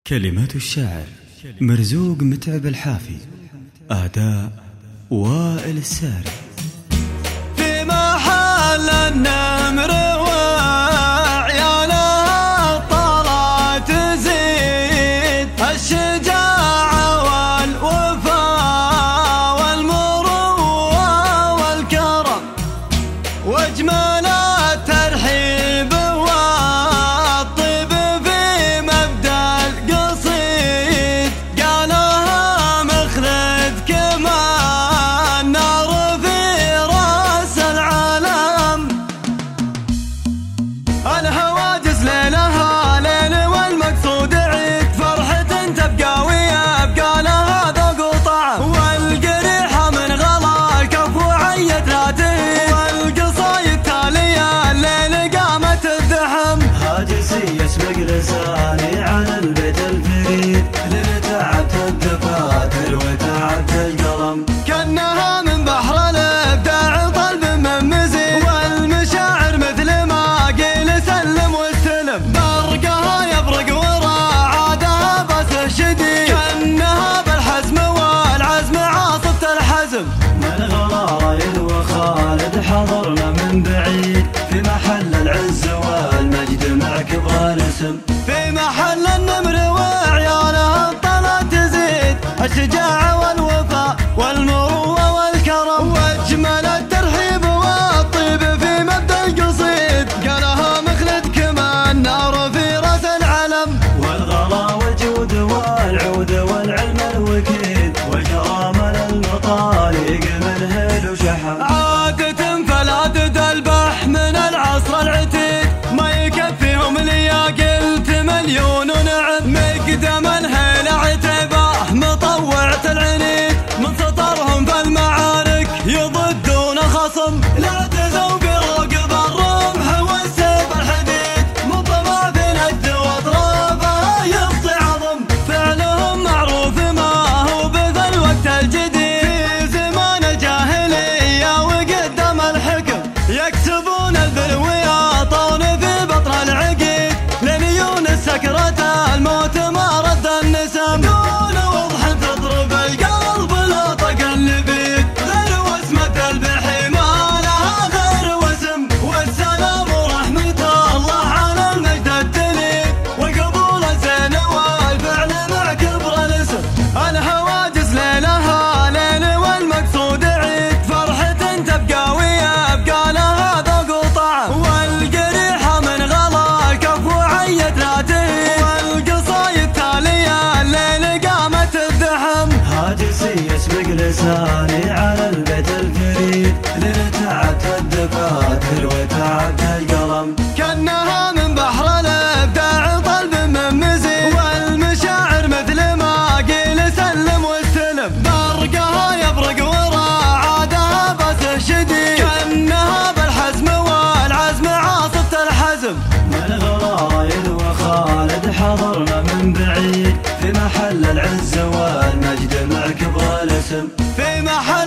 كلمات الشاعر مرزوق متعب الحافي. أداء وائل الساري. في محل النمر وعيالها الطلعة تزيد، الشجاعة والوفاء والمروة والكرم، واجمل الترحيب والطيب في مبدأ القصيد. قالها مخلد كمان نار في راس العالم، الهواجس ليلها ليل والمقصود عيد، فرحة تبقى ويا بقى لها ذوق وطعم، والقريحة من غلا كفو عيت لا تهيد، والقصايد تالية الليل قامت الدحم. هاجسي يسبق لساني على البيت الفريد، لين تعبت الدفاتر وتعبت القلم، كأنها من بحر الابداع طلب من مزيد، والمشاعر مثل ما قيل سلم واستلم، برقها يبرق وراعادها بس الشديد، كأنها بالحزم والعزم عاصفة الحزم. من غلايد وخالد حضرنا من بعيد، في محل العز والمجد مع كبر الاسم، في محل النمر وعيالها الطلعة تزيد، الشجاعة والوفاء والمروة والكرم، واجمل الترحيب والطيب في مبدأ القصيد. قالها مخلد كمان نار في راس العلم، والغلا والجود والعود والعلم الوكيد، وجرامل المطالق من هيل وشحم، عادة فلا تدلبح من العصر العتيد، ما يكفيهم ليا قلت مليون نعم، مقدم الهيل عتبه مطوعة العنيد، من سطرهم في المعارك يضدون خصم، لا تزوق رقب الرمح والسيف الحديد، مطمع في ند واطرافه يبطي عظم، فعلهم معروف ما هو بذا الوقت الجديد، في زمان الجاهلية وقدم الحكم يكتبون البر ويعطون في بطن العقيد، لنيون السكرة الموت ما رد النسم، دون وضح تضرب القلب لا طق اللبيد، غير وسمة البحي ما لها غير وسم، والسلام ورحمة الله على المجد التليد، وقبول الزين والفعل مع كبر الاسم، الهواجس ليلها ليل والمقصود عيد، فرحة تبقى ويا بقى لها ذوق وطعم، والقريحة من غلا كفو عيت لا تهيد، والقصايد تالية الليل قامت الدحم. هاجسي يسبق لساني على البيت الفريد، لين تعبت الدفاتر وتعبت القلم، كأنها من بحر الابداع طلب من مزيد، والمشاعر مثل ما قيل سلم واستلم، برقها يبرق وراعادها بس الشديد، كأنها بالحزم والعزم عاصفة الحزم. من غلايد وخالد حضرنا من بعيد، في محل العز والمجد مع كبر الاسم، في محل